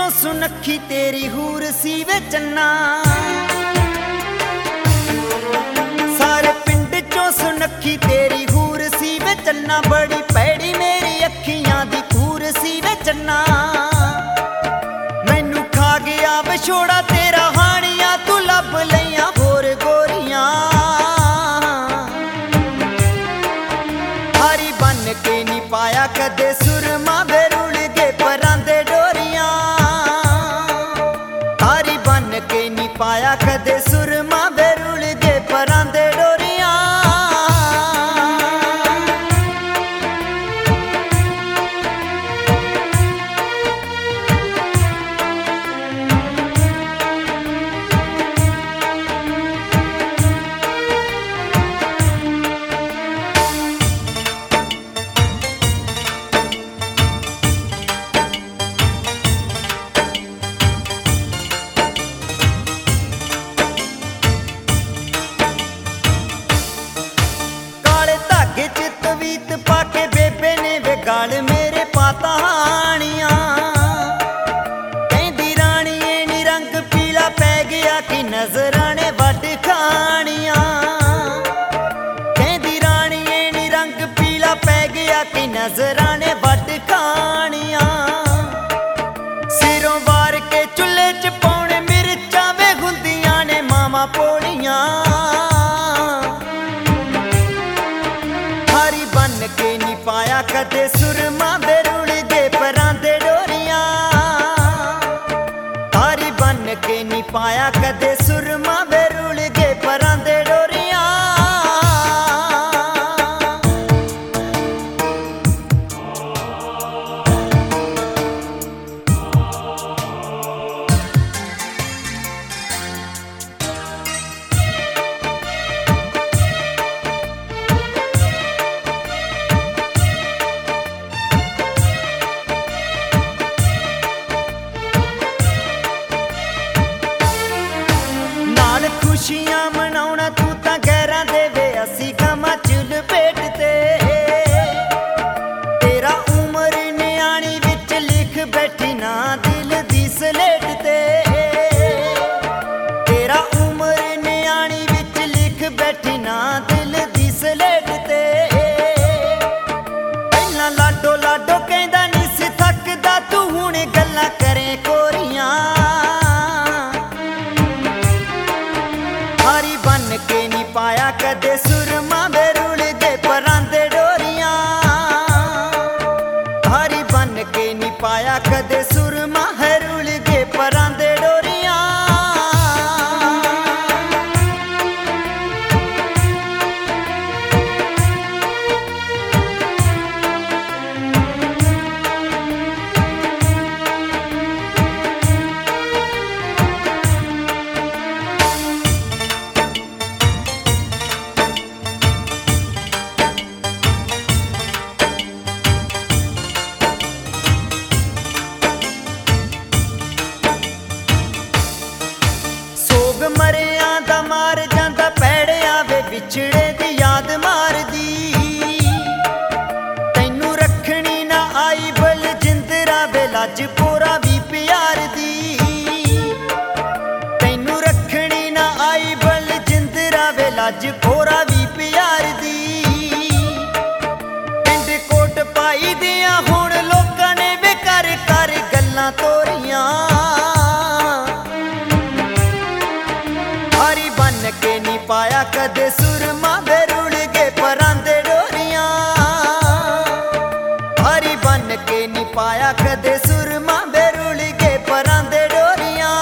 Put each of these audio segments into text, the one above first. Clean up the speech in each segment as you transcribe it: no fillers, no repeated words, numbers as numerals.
चों सुनखी तेरी हूर सी वे चन्ना, सारे पिंड चों सुनखी तेरी हूर सी वे चन्ना। बड़ी पैड़ी मेरी अखियां दी कूर सी वे चन्ना। मैनू खा गया विछोड़ा तेरा हानिया, तू लब लईयां होर गोरियां। हारी बन के नी पाया कदे सुरमा वे रुल गए परां दे डोरियां। हारी बन के नी पाया कदे सुरमा वे रुल गए परां दे डोरियां। तवीत पाके बेबे ने वे गाल मेरे पाता हानियां। कहंदी राणीए नी रंग पीला पै गया कि नजरां ने वड खानियां। कहंदी राणीए नी रंग पीला पै गया कि नजरां ने वड खानियां। सिरों वार के चुल्हे च पाउणे मिर्चां वे हुंदियां ने मावां पोलियां। बन के नी पाया कदे सुरमा वे रुल गए परां दे डोरियां। हारी बन के नी पाया कदे सुरमा वे रुल गए परां दे डोरियां। खुशियां मनाउणा तू तां गैरां दे वे असी गमां च लपेट ते। तेरा उमर न्याणी विच लिख बैठी ना दिल दी सलेट ते। तेरा उमर न्याणी विच लिख बैठी ना दिल दी सलेट ते। पहलां लाडो लाडो कहंदा नी सी थकदा तू हुण गल्लां करे कोरियां। हारी बन के नी पाया कदे सुरमा वे रुल गए परां दे डोरियां। हारी बन के नी पाया कदे सुरमा है रुल गए परां दे डोरियां। मरिया दा मार जांदा पैड़िया वे विछड़े दी याद मारदी। तैनू रखनी ना आई बल जिंदरा वे लज पोरा भी प्यार दी। तैनू रखनी ना आई बल जिंदरा वे लज पोरा भी प्यार दी। पिंड कोट पाई दियां हुण लोकां ने वे कर कर गल्लां तोरियां। हारी बन के नी पाया कदे सुरमा वे रुल गए परां दे डोरियां। हारी बन के नी पाया कदे सुरमा वे रुल गए परां दे डोरियां।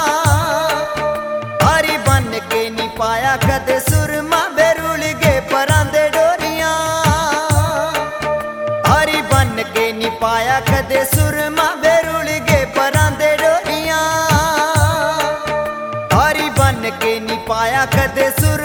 हारी बन के नी पाया कदे सुरमा वे रुल गए परां दे डोरियां। हारी बन के नी पाया कदे सुरमा वे रुल गए परां दे डोरियां। हारी बन के नी पाया कदे सुर